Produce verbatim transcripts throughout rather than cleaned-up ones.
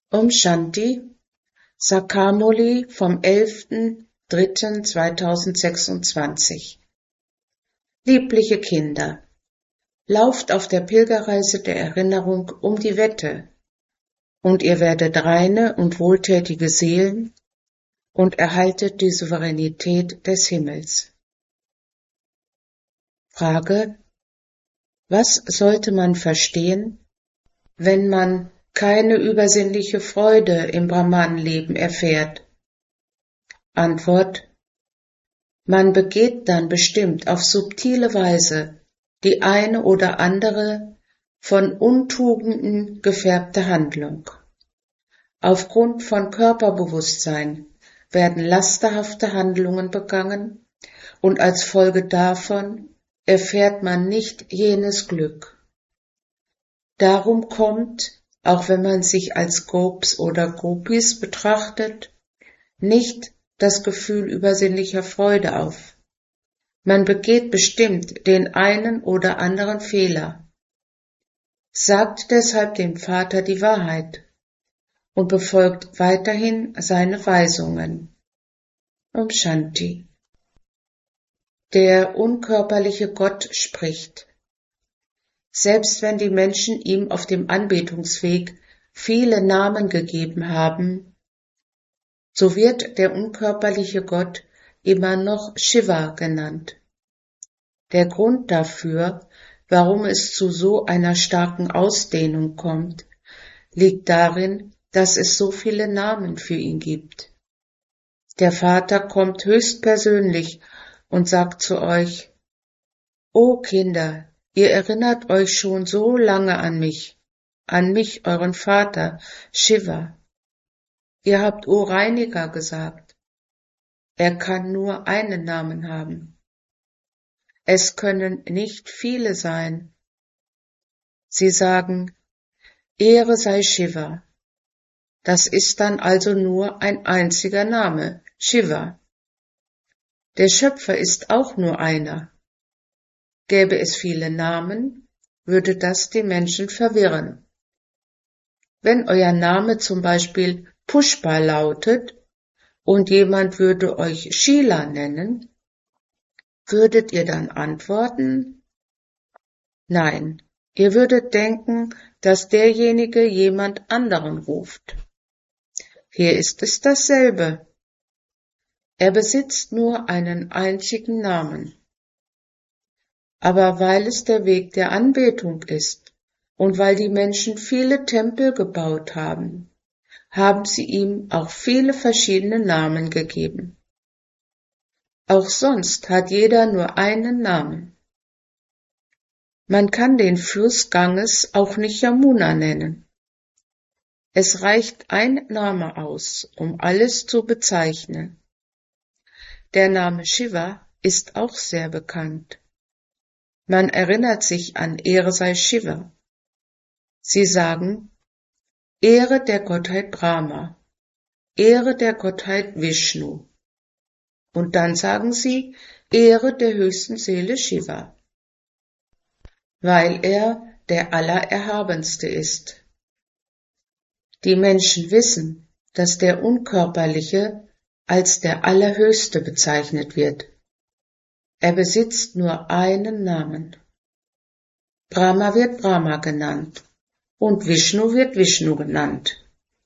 Om Shanti, Sakamoli vom elften dritten zweitausendsechsundzwanzig. Liebliche Kinder, lauft auf der Pilgerreise der Erinnerung um die Wette, und ihr werdet reine und wohltätige Seelen und erhaltet die Souveränität des Himmels. Frage: Was sollte man verstehen, wenn man keine übersinnliche Freude im Brahmanleben erfährt? Antwort: Man begeht dann bestimmt auf subtile Weise die eine oder andere von Untugenden gefärbte Handlung. Aufgrund von Körperbewusstsein werden lasterhafte Handlungen begangen und als Folge davon erfährt man nicht jenes Glück. Darum kommt, auch wenn man sich als Gopis oder Gopis betrachtet, nicht das Gefühl übersinnlicher Freude auf. Man begeht bestimmt den einen oder anderen Fehler. Sagt deshalb dem Vater die Wahrheit und befolgt weiterhin seine Weisungen. Om Shanti. Der unkörperliche Gott spricht. Selbst wenn die Menschen ihm auf dem Anbetungsweg viele Namen gegeben haben, so wird der unkörperliche Gott immer noch Shiva genannt. Der Grund dafür, warum es zu so einer starken Ausdehnung kommt, liegt darin, dass es so viele Namen für ihn gibt. Der Vater kommt höchstpersönlich und sagt zu euch: O Kinder, ihr erinnert euch schon so lange an mich, an mich, euren Vater, Shiva. Ihr habt O Reiniger gesagt. Er kann nur einen Namen haben. Es können nicht viele sein. Sie sagen, Ehre sei Shiva. Das ist dann also nur ein einziger Name, Shiva. Der Schöpfer ist auch nur einer. Gäbe es viele Namen, würde das die Menschen verwirren. Wenn euer Name zum Beispiel Pushpa lautet und jemand würde euch Sheila nennen, würdet ihr dann antworten? Nein, ihr würdet denken, dass derjenige jemand anderen ruft. Hier ist es dasselbe. Er besitzt nur einen einzigen Namen. Aber weil es der Weg der Anbetung ist und weil die Menschen viele Tempel gebaut haben, haben sie ihm auch viele verschiedene Namen gegeben. Auch sonst hat jeder nur einen Namen. Man kann den Fluss Ganges auch nicht Yamuna nennen. Es reicht ein Name aus, um alles zu bezeichnen. Der Name Shiva ist auch sehr bekannt. Man erinnert sich an Ehre sei Shiva. Sie sagen, Ehre der Gottheit Brahma, Ehre der Gottheit Vishnu. Und dann sagen sie, Ehre der höchsten Seele Shiva, weil er der Allererhabenste ist. Die Menschen wissen, dass der Unkörperliche als der Allerhöchste bezeichnet wird. Er besitzt nur einen Namen. Brahma wird Brahma genannt und Vishnu wird Vishnu genannt.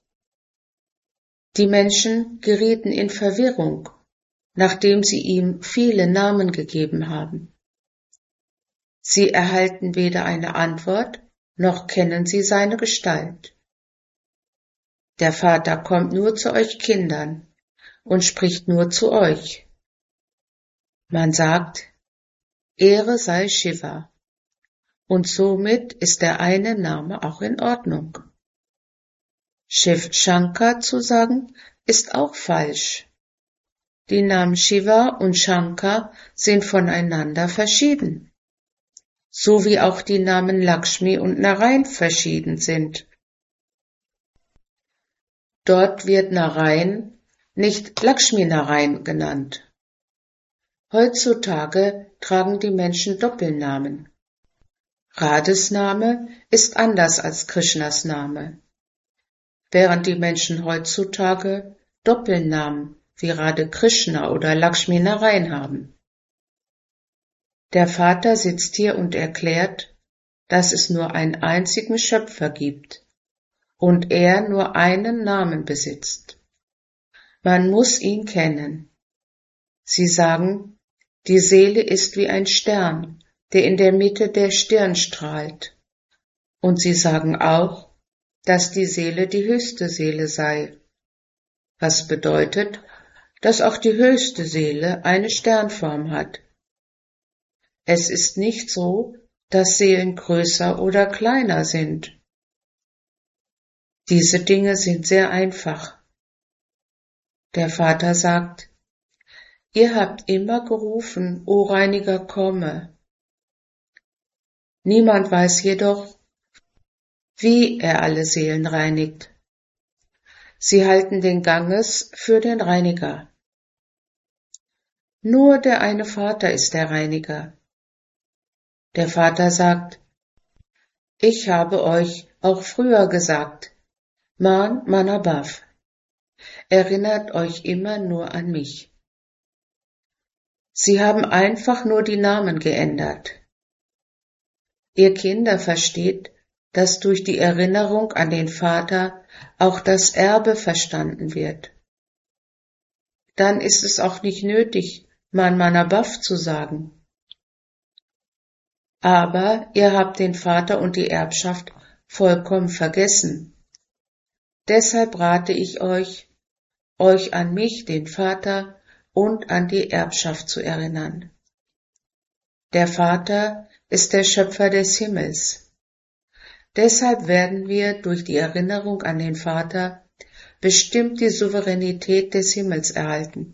Die Menschen gerieten in Verwirrung, nachdem sie ihm viele Namen gegeben haben. Sie erhalten weder eine Antwort, noch kennen sie seine Gestalt. Der Vater kommt nur zu euch Kindern und spricht nur zu euch. Man sagt, Ehre sei Shiva, und somit ist der eine Name auch in Ordnung. Shiv Shankar zu sagen, ist auch falsch. Die Namen Shiva und Shankar sind voneinander verschieden, so wie auch die Namen Lakshmi und Narayan verschieden sind. Dort wird Narayan nicht Lakshmi Narayan genannt. Heutzutage tragen die Menschen Doppelnamen. Radhes Name ist anders als Krishnas Name. während die Menschen heutzutage Doppelnamen wie Radhe Krishna oder Lakshmi Narayan haben. Der Vater sitzt hier und erklärt, dass es nur einen einzigen Schöpfer gibt und er nur einen Namen besitzt. Man muss ihn kennen. Sie sagen, die Seele ist wie ein Stern, der in der Mitte der Stirn strahlt. Und sie sagen auch, dass die Seele die höchste Seele sei, was bedeutet, dass auch die höchste Seele eine Sternform hat. Es ist nicht so, dass Seelen größer oder kleiner sind. Diese Dinge sind sehr einfach. Der Vater sagt, ihr habt immer gerufen, O Reiniger, komme. Niemand weiß jedoch, wie er alle Seelen reinigt. Sie halten den Ganges für den Reiniger. Nur der eine Vater ist der Reiniger. Der Vater sagt, ich habe euch auch früher gesagt, Man Manabhav, erinnert euch immer nur an mich. Sie haben einfach nur die Namen geändert. Ihr Kinder versteht, dass durch die Erinnerung an den Vater auch das Erbe verstanden wird. Dann ist es auch nicht nötig, Man Manabhav zu sagen. Aber ihr habt den Vater und die Erbschaft vollkommen vergessen. Deshalb rate ich euch, euch an mich, den Vater, und an die Erbschaft zu erinnern. Der Vater ist der Schöpfer des Himmels. Deshalb werden wir durch die Erinnerung an den Vater bestimmt die Souveränität des Himmels erhalten.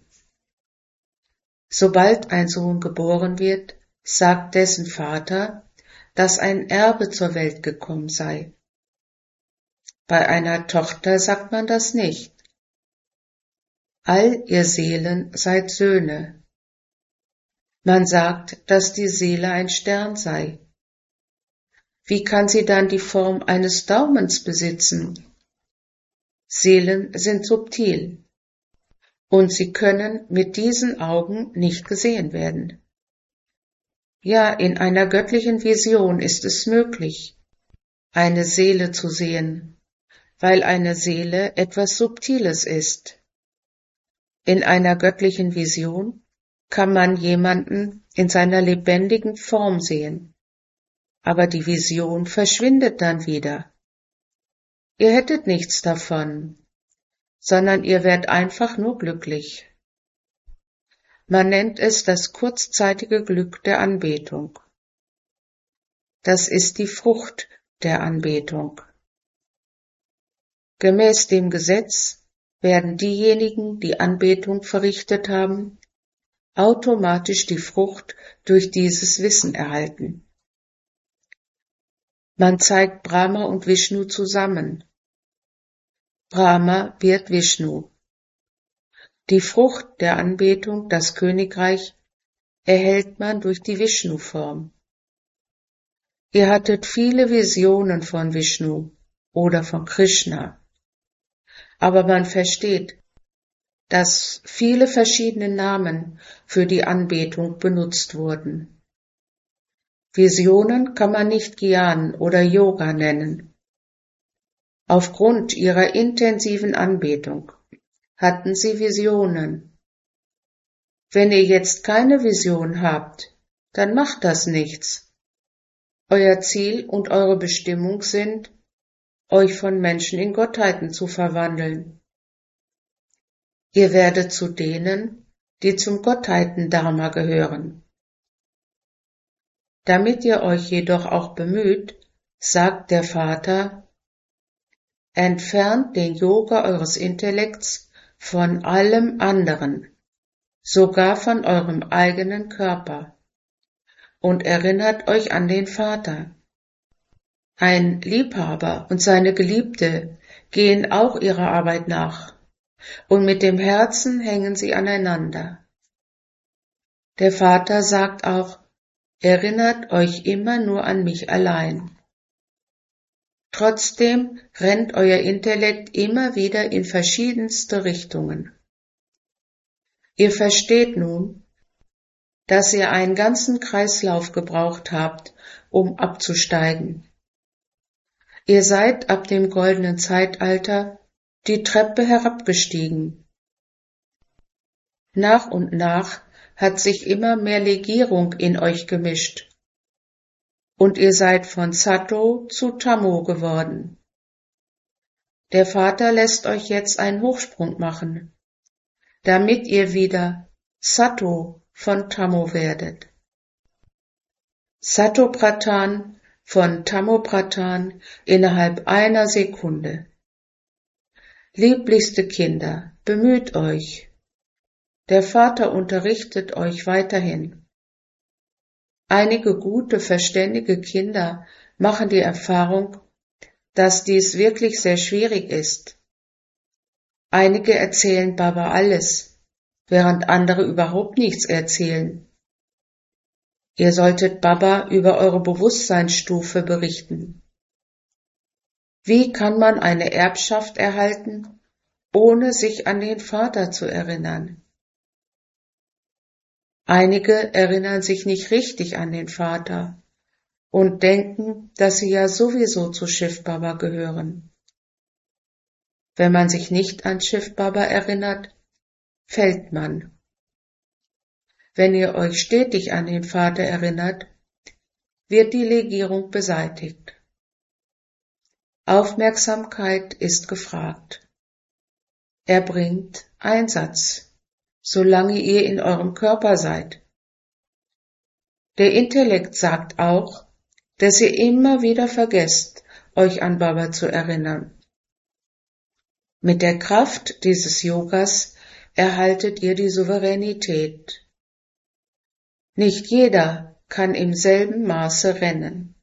Sobald ein Sohn geboren wird, sagt dessen Vater, dass ein Erbe zur Welt gekommen sei. Bei einer Tochter sagt man das nicht. All ihr Seelen seid Söhne. Man sagt, dass die Seele ein Stern sei. Wie kann sie dann die Form eines Daumens besitzen? Seelen sind subtil und sie können mit diesen Augen nicht gesehen werden. Ja, in einer göttlichen Vision ist es möglich, eine Seele zu sehen, weil eine Seele etwas Subtiles ist. In einer göttlichen Vision kann man jemanden in seiner lebendigen Form sehen, aber die Vision verschwindet dann wieder. Ihr hättet nichts davon, sondern ihr werdet einfach nur glücklich. Man nennt es das kurzzeitige Glück der Anbetung. Das ist die Frucht der Anbetung. Gemäß dem Gesetz werden diejenigen, die Anbetung verrichtet haben, automatisch die Frucht durch dieses Wissen erhalten. Man zeigt Brahma und Vishnu zusammen. Brahma wird Vishnu. Die Frucht der Anbetung, das Königreich, erhält man durch die Vishnu-Form. Ihr hattet viele Visionen von Vishnu oder von Krishna, aber man versteht, dass viele verschiedene Namen für die Anbetung benutzt wurden. Visionen kann man nicht Gyan oder Yoga nennen. Aufgrund ihrer intensiven Anbetung hatten sie Visionen. Wenn ihr jetzt keine Vision habt, dann macht das nichts. Euer Ziel und eure Bestimmung sind, euch von Menschen in Gottheiten zu verwandeln. Ihr werdet zu denen, die zum Gottheiten-Dharma gehören. Damit ihr euch jedoch auch bemüht, sagt der Vater, entfernt den Yoga eures Intellekts von allem anderen, sogar von eurem eigenen Körper, und erinnert euch an den Vater. Ein Liebhaber und seine Geliebte gehen auch ihrer Arbeit nach, und mit dem Herzen hängen sie aneinander. Der Vater sagt auch, erinnert euch immer nur an mich allein. Trotzdem rennt euer Intellekt immer wieder in verschiedenste Richtungen. Ihr versteht nun, dass ihr einen ganzen Kreislauf gebraucht habt, um abzusteigen. Ihr seid ab dem goldenen Zeitalter die Treppe herabgestiegen. Nach und nach hat sich immer mehr Legierung in euch gemischt. Und ihr seid von Sato zu Tamo geworden. Der Vater lässt euch jetzt einen Hochsprung machen, damit ihr wieder Sato von Tamo werdet. Sato Pratan von Tamo Pratan innerhalb einer Sekunde. Lieblichste Kinder, bemüht euch. Der Vater unterrichtet euch weiterhin. Einige gute, verständige Kinder machen die Erfahrung, dass dies wirklich sehr schwierig ist. Einige erzählen Baba alles, während andere überhaupt nichts erzählen. Ihr solltet Baba über eure Bewusstseinsstufe berichten. Wie kann man eine Erbschaft erhalten, ohne sich an den Vater zu erinnern? Einige erinnern sich nicht richtig an den Vater und denken, dass sie ja sowieso zu Shiv Baba gehören. Wenn man sich nicht an Shiv Baba erinnert, fällt man. Wenn ihr euch stetig an den Vater erinnert, wird die Legierung beseitigt. Aufmerksamkeit ist gefragt. Erbringt Einsatz, solange ihr in eurem Körper seid. Der Intellekt sagt auch, dass ihr immer wieder vergesst, euch an Baba zu erinnern. Mit der Kraft dieses Yogas erhaltet ihr die Souveränität. Nicht jeder kann im selben Maße rennen.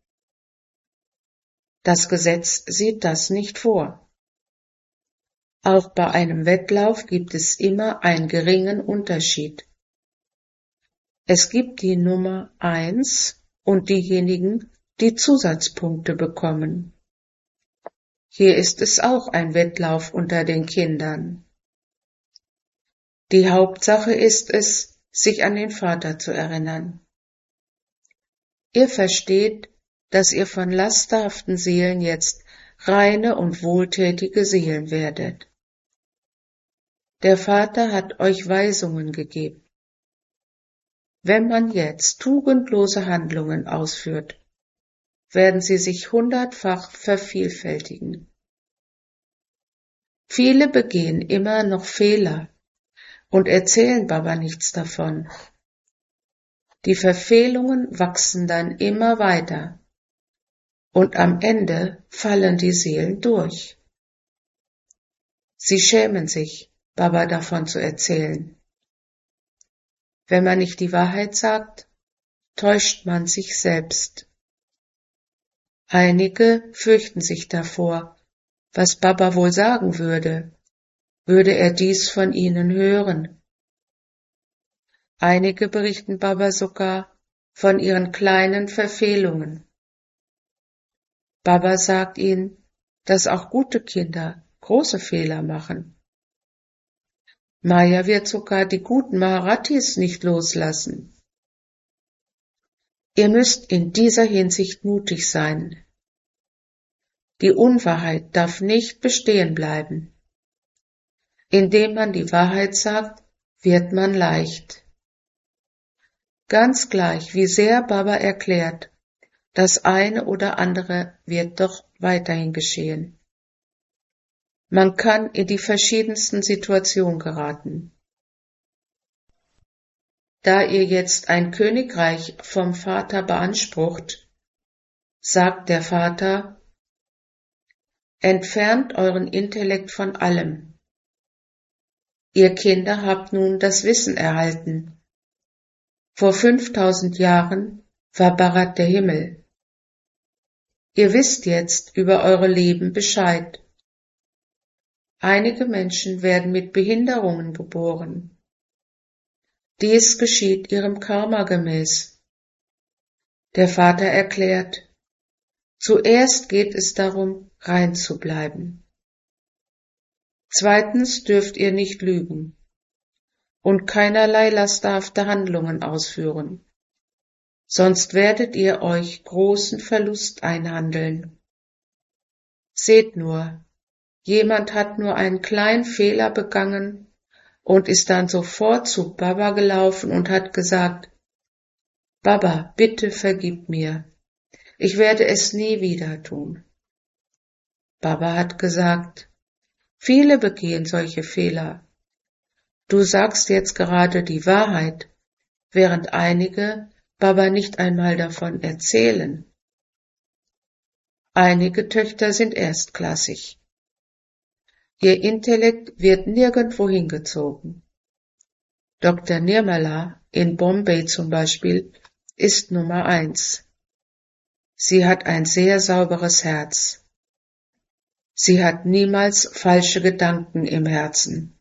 Das Gesetz sieht das nicht vor. Auch bei einem Wettlauf gibt es immer einen geringen Unterschied. Es gibt die Nummer eins und diejenigen, die Zusatzpunkte bekommen. Hier ist es auch ein Wettlauf unter den Kindern. Die Hauptsache ist es, sich an den Vater zu erinnern. Ihr versteht, dass ihr von lasterhaften Seelen jetzt reine und wohltätige Seelen werdet. Der Vater hat euch Weisungen gegeben. Wenn man jetzt tugendlose Handlungen ausführt, werden sie sich hundertfach vervielfältigen. Viele begehen immer noch Fehler und erzählen Baba nichts davon. Die Verfehlungen wachsen dann immer weiter und am Ende fallen die Seelen durch. Sie schämen sich, Baba davon zu erzählen. Wenn man nicht die Wahrheit sagt, täuscht man sich selbst. Einige fürchten sich davor, was Baba wohl sagen würde, würde er dies von ihnen hören. Einige berichten Baba sogar von ihren kleinen Verfehlungen. Baba sagt ihnen, dass auch gute Kinder große Fehler machen. Maya wird sogar die guten Maharatis nicht loslassen. Ihr müsst in dieser Hinsicht mutig sein. Die Unwahrheit darf nicht bestehen bleiben. Indem man die Wahrheit sagt, wird man leicht. Ganz gleich, wie sehr Baba erklärt, das eine oder andere wird doch weiterhin geschehen. Man kann in die verschiedensten Situationen geraten. Da ihr jetzt ein Königreich vom Vater beansprucht, sagt der Vater, entfernt euren Intellekt von allem. Ihr Kinder habt nun das Wissen erhalten. Vor fünftausend Jahren war Bharat der Himmel. Ihr wisst jetzt über eure Leben Bescheid. Einige Menschen werden mit Behinderungen geboren. Dies geschieht ihrem Karma gemäß. Der Vater erklärt, Zuerst geht es darum, rein zu bleiben. Zweitens dürft ihr nicht lügen und keinerlei lasterhafte Handlungen ausführen, sonst werdet ihr euch großen Verlust einhandeln. Seht nur, jemand hat nur einen kleinen Fehler begangen und ist dann sofort zu Baba gelaufen und hat gesagt, Baba, bitte vergib mir, ich werde es nie wieder tun. Baba hat gesagt, viele begehen solche Fehler. Du sagst jetzt gerade die Wahrheit, während einige Baba nicht einmal davon erzählen. Einige Töchter sind erstklassig. Ihr Intellekt wird nirgendwo hingezogen. Doktor Nirmala in Bombay zum Beispiel ist Nummer eins. Sie hat ein sehr sauberes Herz. Sie hat niemals falsche Gedanken im Herzen.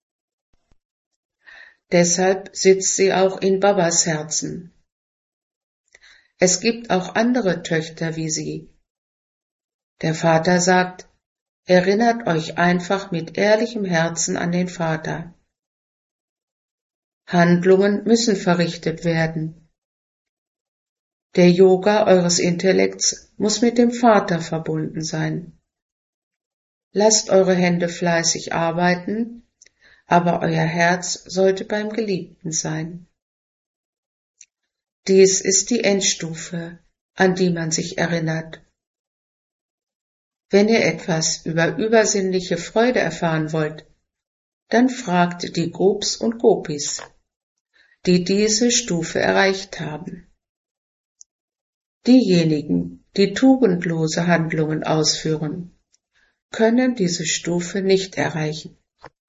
Deshalb sitzt sie auch in Babas Herzen. Es gibt auch andere Töchter wie sie. Der Vater sagt, erinnert euch einfach mit ehrlichem Herzen an den Vater. Handlungen müssen verrichtet werden. Der Yoga eures Intellekts muss mit dem Vater verbunden sein. Lasst eure Hände fleißig arbeiten, aber euer Herz sollte beim Geliebten sein. Dies ist die Endstufe, an die man sich erinnert. Wenn ihr etwas über übersinnliche Freude erfahren wollt, dann fragt die Gopis und Gopis, die diese Stufe erreicht haben. Diejenigen, die tugendlose Handlungen ausführen, können diese Stufe nicht erreichen.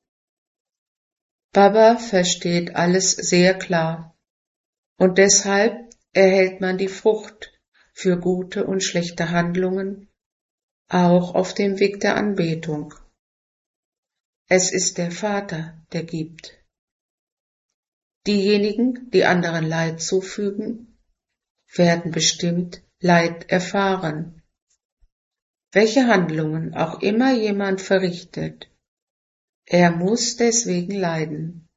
Baba versteht alles sehr klar und deshalb erhält man die Frucht für gute und schlechte Handlungen auch auf dem Weg der Anbetung. Es ist der Vater, der gibt. Diejenigen, die anderen Leid zufügen, werden bestimmt Leid erfahren. Welche Handlungen auch immer jemand verrichtet, er muss deswegen leiden.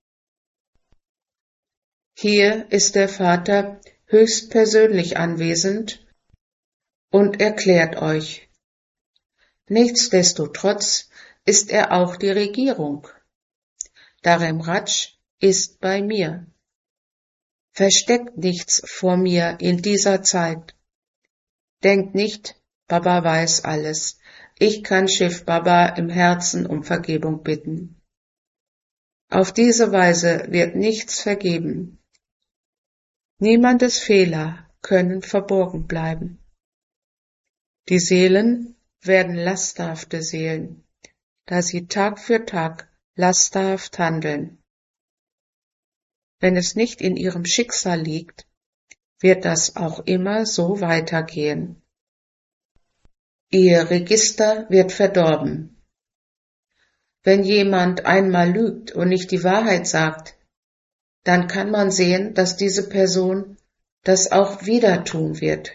Hier ist der Vater höchstpersönlich anwesend und erklärt euch. Nichtsdestotrotz ist er auch die Regierung. Dharem Raj ist bei mir. Versteckt nichts vor mir in dieser Zeit. Denkt nicht, Baba weiß alles. Ich kann Shiv Baba im Herzen um Vergebung bitten. Auf diese Weise wird nichts vergeben. Niemandes Fehler können verborgen bleiben. Die Seelen werden lasterhafte Seelen, da sie Tag für Tag lasterhaft handeln. Wenn es nicht in ihrem Schicksal liegt, wird das auch immer so weitergehen. Ihr Register wird verdorben. Wenn jemand einmal lügt und nicht die Wahrheit sagt, dann kann man sehen, dass diese Person das auch wieder tun wird.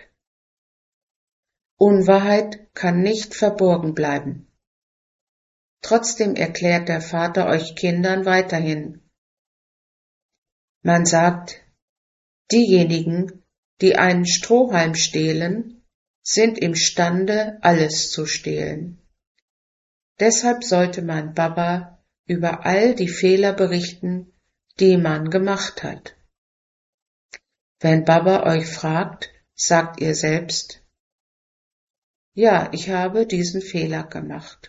Unwahrheit kann nicht verborgen bleiben. Trotzdem erklärt der Vater euch Kindern weiterhin. Man sagt, diejenigen, die einen Strohhalm stehlen, sind imstande, alles zu stehlen. Deshalb sollte man Baba über all die Fehler berichten, die man gemacht hat. Wenn Baba euch fragt, sagt ihr selbst, ja, ich habe diesen Fehler gemacht.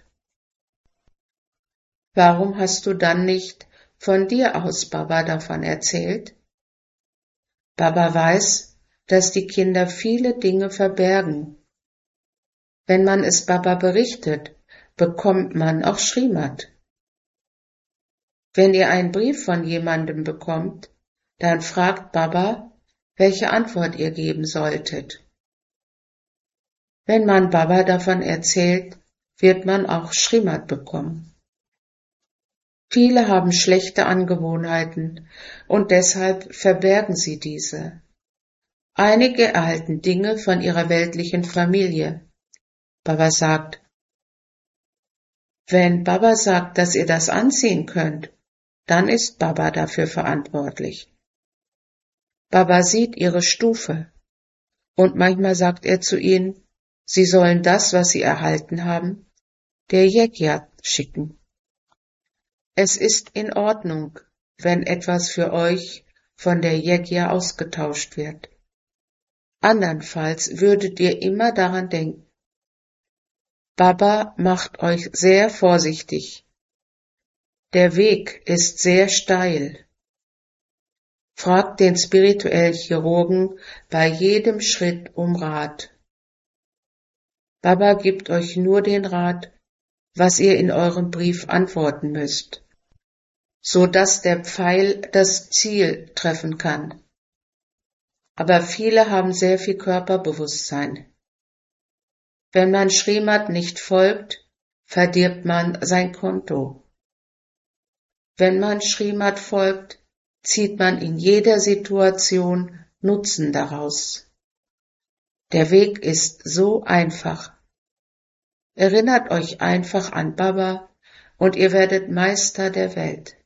Warum hast du dann nicht von dir aus Baba davon erzählt? Baba weiß, dass die Kinder viele Dinge verbergen. Wenn man es Baba berichtet, bekommt man auch Srimad. Wenn ihr einen Brief von jemandem bekommt, dann fragt Baba, welche Antwort ihr geben solltet. Wenn man Baba davon erzählt, wird man auch Srimad bekommen. Viele haben schlechte Angewohnheiten und deshalb verbergen sie diese. Einige erhalten Dinge von ihrer weltlichen Familie, Baba sagt, wenn Baba sagt, dass ihr das anziehen könnt, dann ist Baba dafür verantwortlich. Baba sieht ihre Stufe und manchmal sagt er zu ihnen, sie sollen das, was sie erhalten haben, der Yegya schicken. Es ist in Ordnung, wenn etwas für euch von der Yegya ausgetauscht wird. Andernfalls würdet ihr immer daran denken. Baba macht euch sehr vorsichtig. Der Weg ist sehr steil. Fragt den spirituellen Chirurgen bei jedem Schritt um Rat. Baba gibt euch nur den Rat, was ihr in eurem Brief antworten müsst, so dass der Pfeil das Ziel treffen kann. Aber viele haben sehr viel Körperbewusstsein. Wenn man Srimad nicht folgt, verdirbt man sein Konto. Wenn man Srimad folgt, zieht man in jeder Situation Nutzen daraus. Der Weg ist so einfach. Erinnert euch einfach an Baba und ihr werdet Meister der Welt.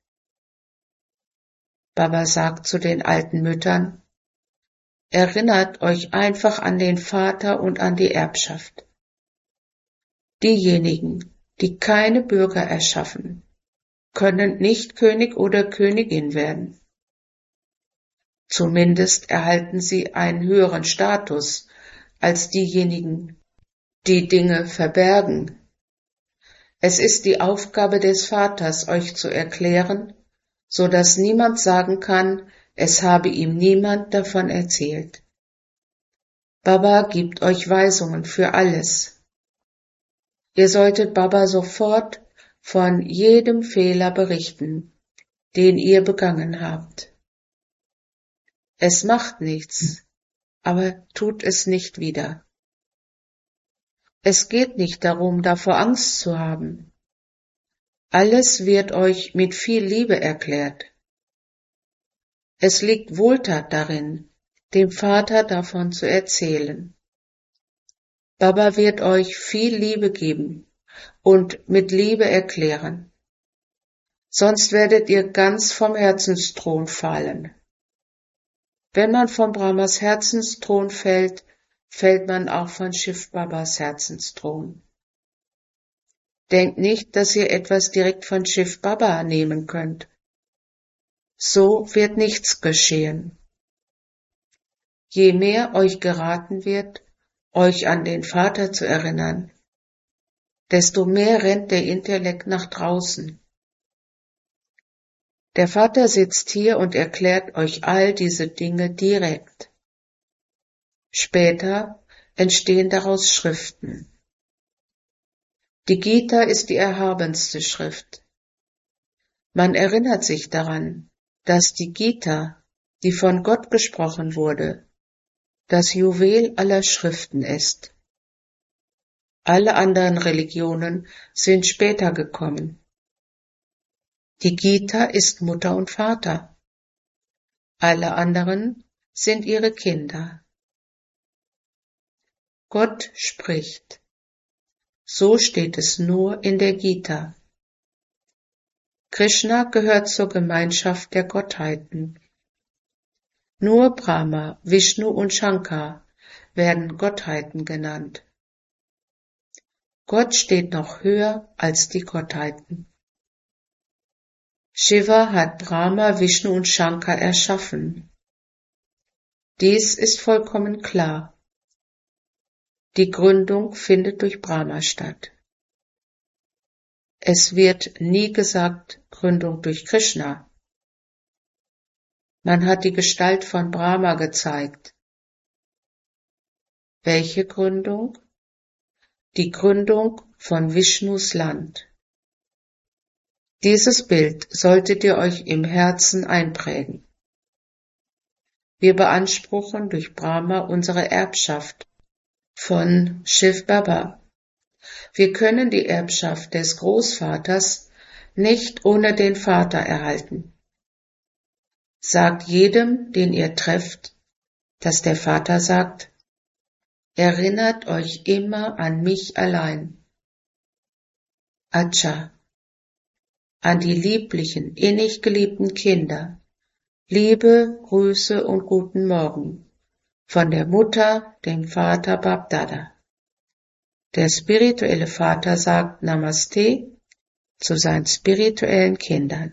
Baba sagt zu den alten Müttern, erinnert euch einfach an den Vater und an die Erbschaft. Diejenigen, die keine Bürger erschaffen, können nicht König oder Königin werden. Zumindest erhalten sie einen höheren Status als diejenigen, die Dinge verbergen. Es ist die Aufgabe des Vaters, euch zu erklären, so dass niemand sagen kann, es habe ihm niemand davon erzählt. Baba gibt euch Weisungen für alles. Ihr solltet Baba sofort von jedem Fehler berichten, den ihr begangen habt. Es macht nichts, aber tut es nicht wieder. Es geht nicht darum, davor Angst zu haben. Alles wird euch mit viel Liebe erklärt. Es liegt Wohltat darin, dem Vater davon zu erzählen. Baba wird euch viel Liebe geben und mit Liebe erklären. Sonst werdet ihr ganz vom Herzensthron fallen. Wenn man von Brahmas Herzensthron fällt, fällt man auch von Shiv Babas Herzensthron. Denkt nicht, dass ihr etwas direkt von Shiv Baba nehmen könnt. So wird nichts geschehen. Je mehr euch geraten wird, euch an den Vater zu erinnern, desto mehr rennt der Intellekt nach draußen. Der Vater sitzt hier und erklärt euch all diese Dinge direkt. Später entstehen daraus Schriften. Die Gita ist die erhabenste Schrift. Man erinnert sich daran, dass die Gita, die von Gott gesprochen wurde, das Juwel aller Schriften ist. Alle anderen Religionen sind später gekommen. Die Gita ist Mutter und Vater. Alle anderen sind ihre Kinder. Gott spricht. So steht es nur in der Gita. Krishna gehört zur Gemeinschaft der Gottheiten. Nur Brahma, Vishnu und Shankar werden Gottheiten genannt. Gott steht noch höher als die Gottheiten. Shiva hat Brahma, Vishnu und Shankar erschaffen. Dies ist vollkommen klar. Die Gründung findet durch Brahma statt. Es wird nie gesagt Gründung durch Krishna. Man hat die Gestalt von Brahma gezeigt. Welche Gründung? Die Gründung von Vishnus Land. Dieses Bild solltet ihr euch im Herzen einprägen. Wir beanspruchen durch Brahma unsere Erbschaft von Shiv Baba. Wir können die Erbschaft des Großvaters nicht ohne den Vater erhalten. Sagt jedem, den ihr trefft, dass der Vater sagt, erinnert euch immer an mich allein. Acha, an die lieblichen, innig geliebten Kinder, Liebe, Grüße und guten Morgen von der Mutter, dem Vater Bapdada. Der spirituelle Vater sagt Namaste zu seinen spirituellen Kindern.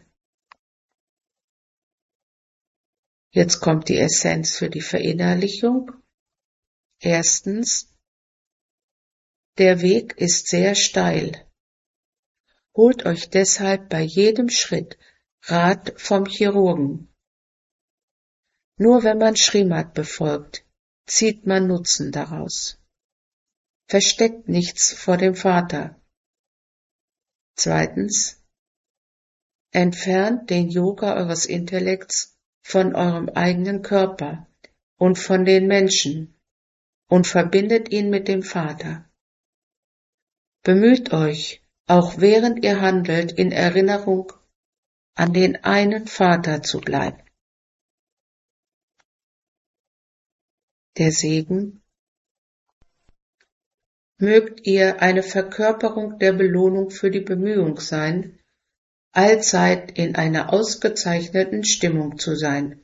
Jetzt kommt die Essenz für die Verinnerlichung. Erstens, der Weg ist sehr steil. Holt euch deshalb bei jedem Schritt Rat vom Chirurgen. Nur wenn man Srimad befolgt, zieht man Nutzen daraus. Versteckt nichts vor dem Vater. Zweitens, entfernt den Yoga eures Intellekts von eurem eigenen Körper und von den Menschen und verbindet ihn mit dem Vater. Bemüht euch, auch während ihr handelt, in Erinnerung an den einen Vater zu bleiben. Der Segen: Mögt ihr eine Verkörperung der Belohnung für die Bemühung sein, allzeit in einer ausgezeichneten Stimmung zu sein.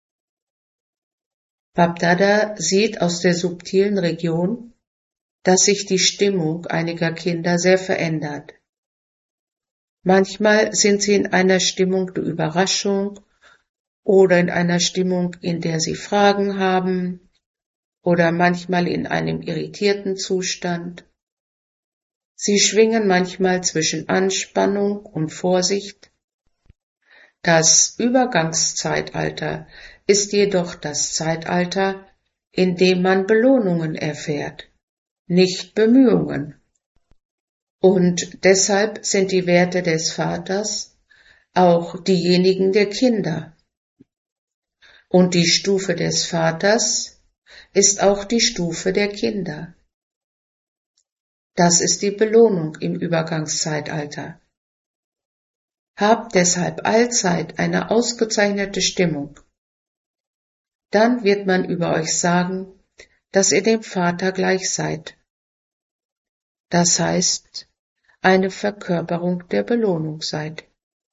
Bapdada sieht aus der subtilen Region, dass sich die Stimmung einiger Kinder sehr verändert. Manchmal sind sie in einer Stimmung der Überraschung oder in einer Stimmung, in der sie Fragen haben, oder manchmal in einem irritierten Zustand. Sie schwingen manchmal zwischen Anspannung und Vorsicht. Das Übergangszeitalter ist jedoch das Zeitalter, in dem man Belohnungen erfährt, nicht Bemühungen. Und deshalb sind die Werte des Vaters auch diejenigen der Kinder. Und die Stufe des Vaters ist auch die Stufe der Kinder. Das ist die Belohnung im Übergangszeitalter. Habt deshalb allzeit eine ausgezeichnete Stimmung. Dann wird man über euch sagen, dass ihr dem Vater gleich seid. Das heißt, eine Verkörperung der Belohnung seid.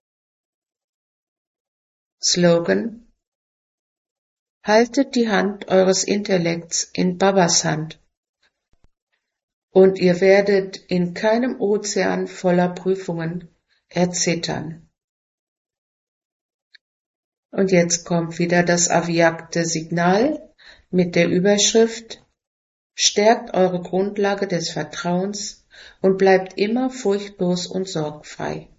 Slogan: Haltet die Hand eures Intellekts in Babas Hand, und ihr werdet in keinem Ozean voller Prüfungen erzittern. Und jetzt kommt wieder das avyakte Signal mit der Überschrift: Stärkt eure Grundlage des Vertrauens und bleibt immer furchtlos und sorgfrei.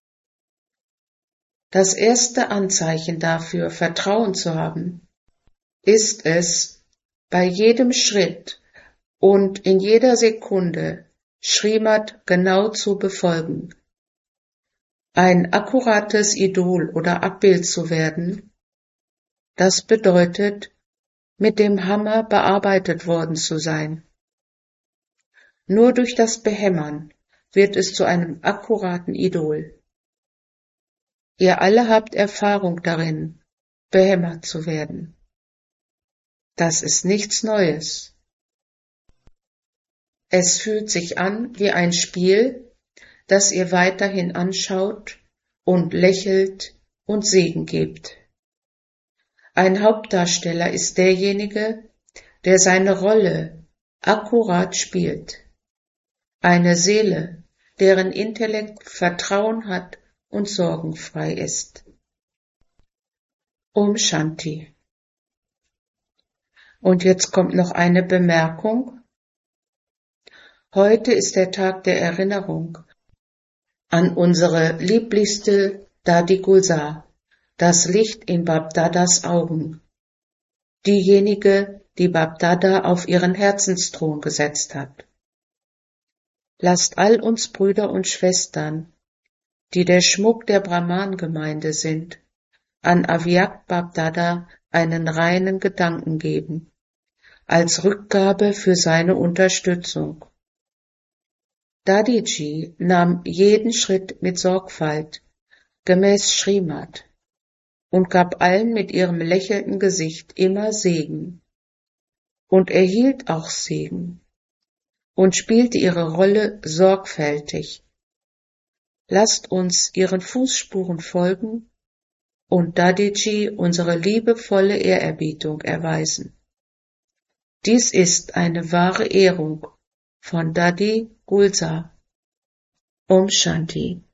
Das erste Anzeichen dafür, Vertrauen zu haben, ist es, bei jedem Schritt und in jeder Sekunde Srimad genau zu befolgen. Ein akkurates Idol oder Abbild zu werden, das bedeutet, mit dem Hammer bearbeitet worden zu sein. Nur durch das Behämmern wird es zu einem akkuraten Idol. Ihr alle habt Erfahrung darin, behämmert zu werden. Das ist nichts Neues. Es fühlt sich an wie ein Spiel, das ihr weiterhin anschaut und lächelt und Segen gebt. Ein Hauptdarsteller ist derjenige, der seine Rolle akkurat spielt. Eine Seele, deren Intellekt Vertrauen hat und sorgenfrei ist. Om Shanti. Und jetzt kommt noch eine Bemerkung. Heute ist der Tag der Erinnerung an unsere lieblichste Dadi Gulzar, das Licht in Bapdadas Augen, diejenige, die Bapdada auf ihren Herzensthron gesetzt hat. Lasst all uns Brüder und Schwestern, die der Schmuck der Brahman-Gemeinde sind, an Avyakt Bapdada einen reinen Gedanken geben, als Rückgabe für seine Unterstützung. Dadiji nahm jeden Schritt mit Sorgfalt, gemäß Srimad, und gab allen mit ihrem lächelnden Gesicht immer Segen. und erhielt auch Segen und spielte ihre Rolle sorgfältig. Lasst uns ihren Fußspuren folgen und Dadiji unsere liebevolle Ehrerbietung erweisen. Dies ist eine wahre Ehrung von Dadi Gulzar. Om Shanti.